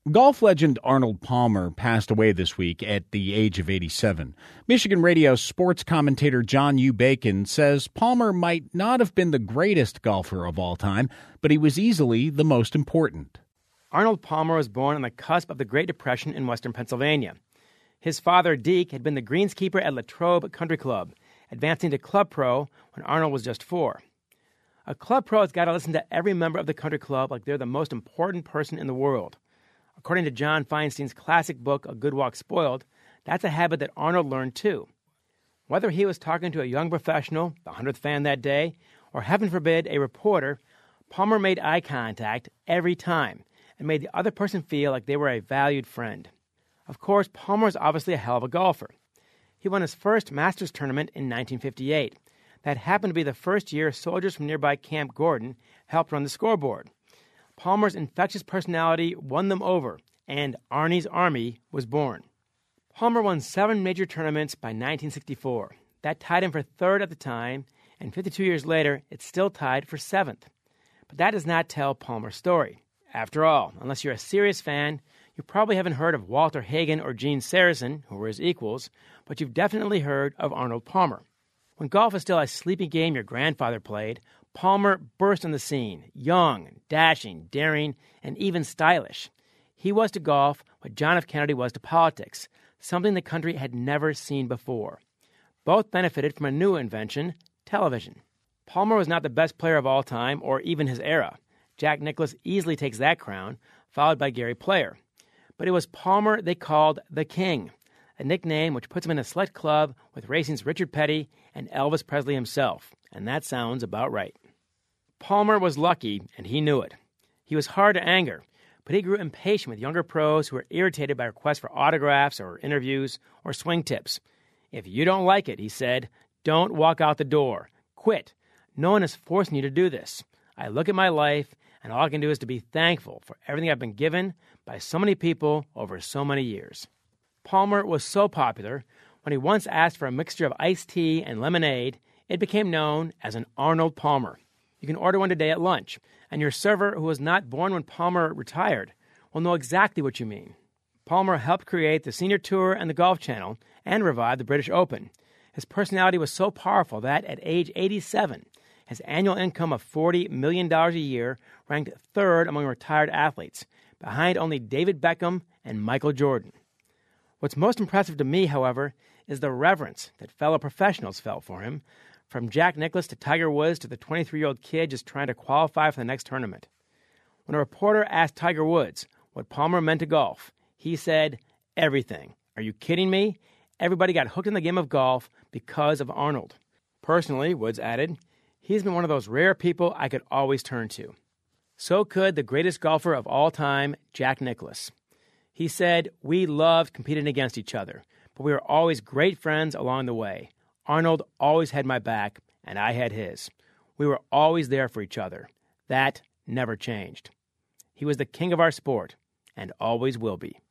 Golf legend Arnold Palmer passed away this week at the age of 87. Michigan radio sports commentator John U. Bacon says Palmer might not have been the greatest golfer of all time, but he was easily the most important. Arnold Palmer was born on the cusp of the Great Depression in western Pennsylvania. His father, Deke, had been the greenskeeper at Latrobe Country Club, advancing to club pro when Arnold was just 4. A club pro has got to listen to every member of the country club like they're the most important person in the world. According to John Feinstein's classic book, A Good Walk Spoiled, that's a habit that Arnold learned too. Whether he was talking to a young professional, the 100th fan that day, or heaven forbid, a reporter, Palmer made eye contact every time and made the other person feel like they were a valued friend. Of course, Palmer was obviously a hell of a golfer. He won his first Masters tournament in 1958. That happened to be the first year soldiers from nearby Camp Gordon helped run the scoreboard. Palmer's infectious personality won them over, and Arnie's Army was born. Palmer won 7 major tournaments by 1964. That tied him for 3rd at the time, and 52 years later, it's still tied for 7th. But that does not tell Palmer's story. After all, unless you're a serious fan, you probably haven't heard of Walter Hagen or Gene Sarazen, who were his equals, but you've definitely heard of Arnold Palmer. When golf was still a sleepy game your grandfather played, Palmer burst on the scene, young, dashing, daring, and even stylish. He was to golf what John F. Kennedy was to politics, something the country had never seen before. Both benefited from a new invention, television. Palmer was not the best player of all time or even his era. Jack Nicklaus easily takes that crown, followed by Gary Player. But it was Palmer they called the King, a nickname which puts him in a select club with racing's Richard Petty and Elvis Presley himself, and that sounds about right. Palmer was lucky, and he knew it. He was hard to anger, but he grew impatient with younger pros who were irritated by requests for autographs or interviews or swing tips. If you don't like it, he said, don't walk out the door. Quit. No one is forcing you to do this. I look at my life, and all I can do is to be thankful for everything I've been given by so many people over so many years. Palmer was so popular, when he once asked for a mixture of iced tea and lemonade, it became known as an Arnold Palmer. You can order one today at lunch, and your server, who was not born when Palmer retired, will know exactly what you mean. Palmer helped create the Senior Tour and the Golf Channel and revive the British Open. His personality was so powerful that, at age 87, his annual income of $40 million a year ranked 3rd among retired athletes, behind only David Beckham and Michael Jordan. What's most impressive to me, however, is the reverence that fellow professionals felt for him, from Jack Nicklaus to Tiger Woods to the 23-year-old kid just trying to qualify for the next tournament. When a reporter asked Tiger Woods what Palmer meant to golf, he said, everything. Are you kidding me? Everybody got hooked in the game of golf because of Arnold. Personally, Woods added, he's been one of those rare people I could always turn to. So could the greatest golfer of all time, Jack Nicklaus. He said, we loved competing against each other, but we were always great friends along the way. Arnold always had my back, and I had his. We were always there for each other. That never changed. He was the king of our sport, and always will be.